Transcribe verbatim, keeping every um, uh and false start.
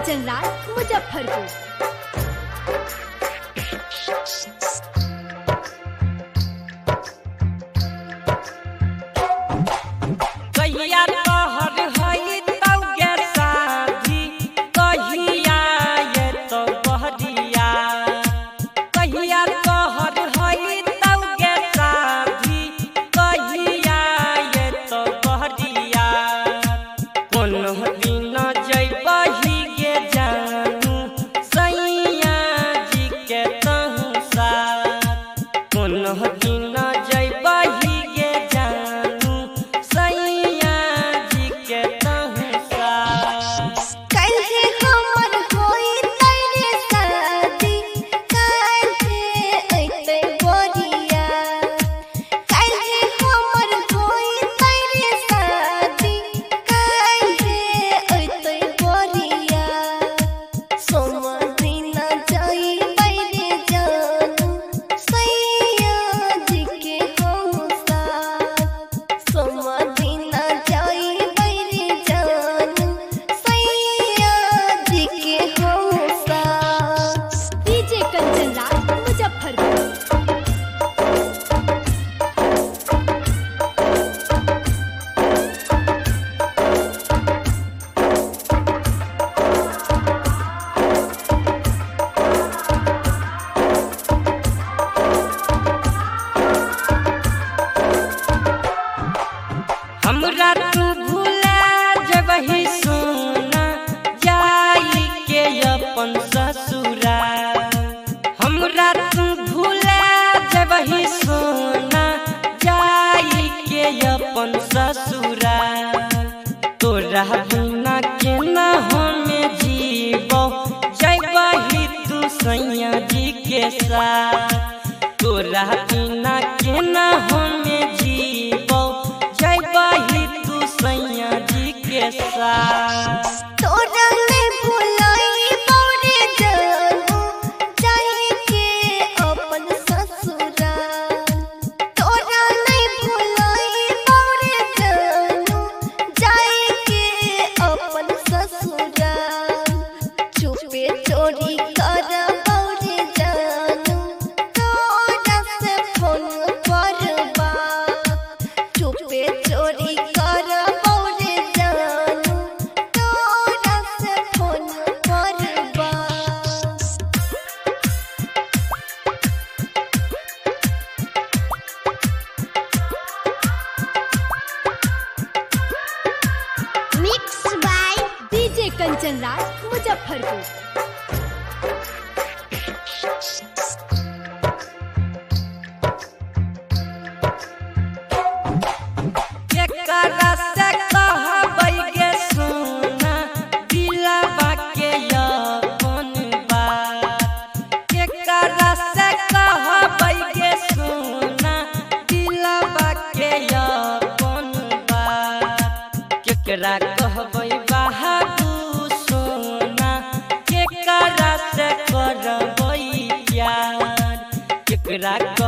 कंचन राज मुजफ्फरपुर। कहिया तोहर हई तौगे साथी, कहिया ये तो बहरिया। कहिया तोहर हई तौगे साथी, कहिया ये तो बहरिया। कोनो दिन जइबही गे जानू सैया जी के तहु साथ। कोनो दिन जइबही गे जानू सैया जी के तहु साथ। काल्हे हमर होई तैरे शादी, काल्हे अइतै बरिया। काल्हे हमर होई तैरे शादी, काल्हे अइतै बरिया। सोमा दिन जइबै रे जानू सैया जी के हम साथ। सोमा दिन जइबै रे जानू सैया जी के हम साथ। डीजे कंचन राज मुजफ्फरपुर। हमरा तू भूला जबही सोना जाई के अपन ससुरा। हमरा तू भूला जबही सोना जाई के अपन ससुरा। तोरा बिना केना हमें जीबो, जइबही तू सैया जी के साथ। तोरा बिना केना हमें जीबो, जइबही तू सैया जी के साथ। तोरा ने भुलाई बौरे जानू जाई के अपन ससुराल। तोरा ने भुलाई बौरे जानू जाई के अपन ससुराल। चुपे चोरी कर बौरे जानू तोरा से फोन करबा। चुपे चोरी कर बौरे जानू तोरा से फोन करबा। Mix by DJ Kanchan Raj Muzaffarpur. केकरा से कहबै गे सोना दिलवा के अपन बात। केकरा से कहबै गे सोना दिलवा के अपन बात। केकरा कहबै बाबू सोना, केकरा से करबै प्यार। केकरा